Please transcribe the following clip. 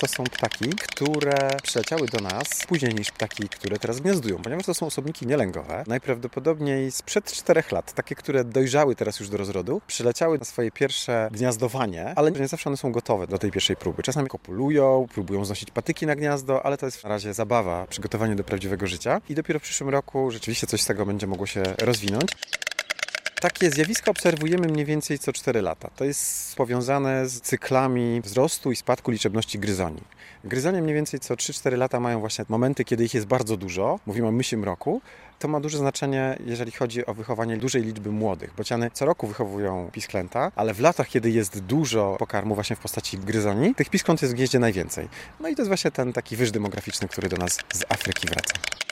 to są ptaki, które przyleciały do nas później niż ptaki, które teraz gniazdują, ponieważ to są osobniki nielęgowe. Najprawdopodobniej sprzed 4 lat, takie, które dojrzały teraz już do rozrodu, przyleciały na swoje pierwsze gniazdowanie, ale nie zawsze one są gotowe do tej pierwszej próby. Czasami kopulują, próbują znosić patyki na gniazdo, ale to jest na razie zabawa, przygotowanie do prawdziwego życia i dopiero w przyszłym roku rzeczywiście coś z tego będzie mogło się rozwinąć. Takie zjawiska obserwujemy mniej więcej co 4 lata. To jest powiązane z cyklami wzrostu i spadku liczebności gryzoni. Gryzonie mniej więcej co 3-4 lata mają właśnie momenty, kiedy ich jest bardzo dużo. Mówimy o mysiem roku. To ma duże znaczenie, jeżeli chodzi o wychowanie dużej liczby młodych. Bociany co roku wychowują pisklęta, ale w latach, kiedy jest dużo pokarmu właśnie w postaci gryzoni, tych piskląt jest w gnieździe najwięcej. No i to jest właśnie ten taki wyż demograficzny, który do nas z Afryki wraca.